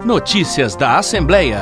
Notícias da Assembleia.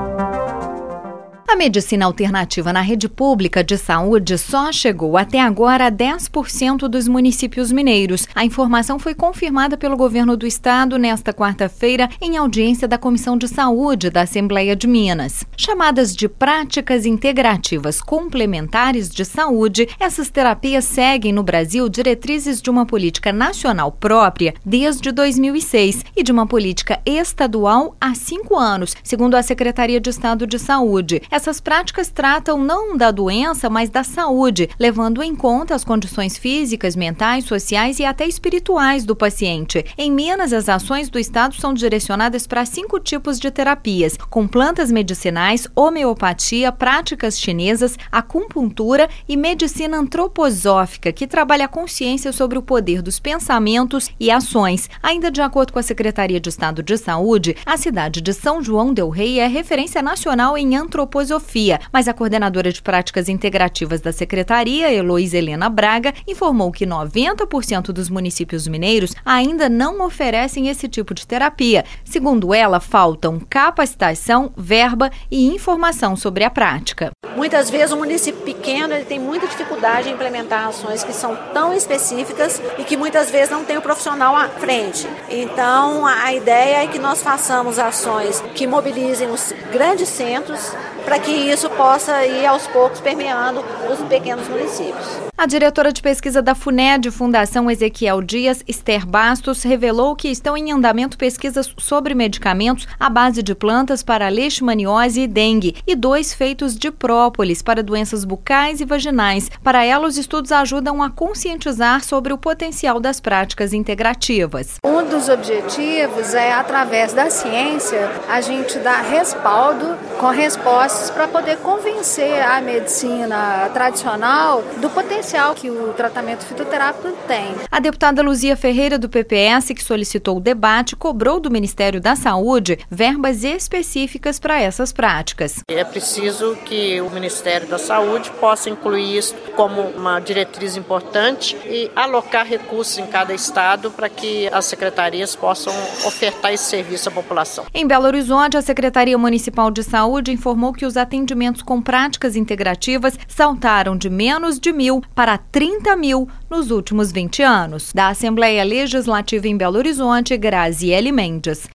A medicina alternativa na rede pública de saúde só chegou até agora a 10% dos municípios mineiros. A informação foi confirmada pelo governo do estado nesta quarta-feira em audiência da Comissão de Saúde da Assembleia de Minas. Chamadas de práticas integrativas complementares de saúde, essas terapias seguem no Brasil diretrizes de uma política nacional própria desde 2006 e de uma política estadual há 5 anos, segundo a Secretaria de Estado de Saúde. Essas práticas tratam não da doença, mas da saúde, levando em conta as condições físicas, mentais, sociais e até espirituais do paciente. Em Minas, as ações do estado são direcionadas para 5 tipos de terapias, com plantas medicinais, homeopatia, práticas chinesas, acupuntura e medicina antroposófica, que trabalha a consciência sobre o poder dos pensamentos e ações. Ainda de acordo com a Secretaria de Estado de Saúde, a cidade de São João del Rei é referência nacional em antroposofia, mas a coordenadora de práticas integrativas da Secretaria, Heloísa Helena Braga, informou que 90% dos municípios mineiros ainda não oferecem esse tipo de terapia. Segundo ela, faltam capacitação, verba e informação sobre a prática. Muitas vezes o município pequeno ele tem muita dificuldade em implementar ações que são tão específicas e que muitas vezes não tem o profissional à frente. Então, a ideia é que nós façamos ações que mobilizem os grandes centros para que isso possa ir aos poucos permeando os pequenos municípios. A diretora de pesquisa da FUNED, Fundação Ezequiel Dias, Esther Bastos, revelou que estão em andamento pesquisas sobre medicamentos à base de plantas para leishmaniose e dengue e 2 feitos de própolis para doenças bucais e vaginais. Para ela, os estudos ajudam a conscientizar sobre o potencial das práticas integrativas. Um dos objetivos é, através da ciência, a gente dar respaldo com respostas para poder convencer a medicina tradicional do potencial que o tratamento fitoterápico tem. A deputada Luzia Ferreira, do PPS, que solicitou o debate, cobrou do Ministério da Saúde verbas específicas para essas práticas. É preciso que o Ministério da Saúde possa incluir isso como uma diretriz importante e alocar recursos em cada estado para que as secretarias possam ofertar esse serviço à população. Em Belo Horizonte, a Secretaria Municipal de Saúde informou que os atendimentos com práticas integrativas saltaram de menos de 1.000 para 30.000 nos últimos 20 anos. Da Assembleia Legislativa em Belo Horizonte, Graziele Mendes.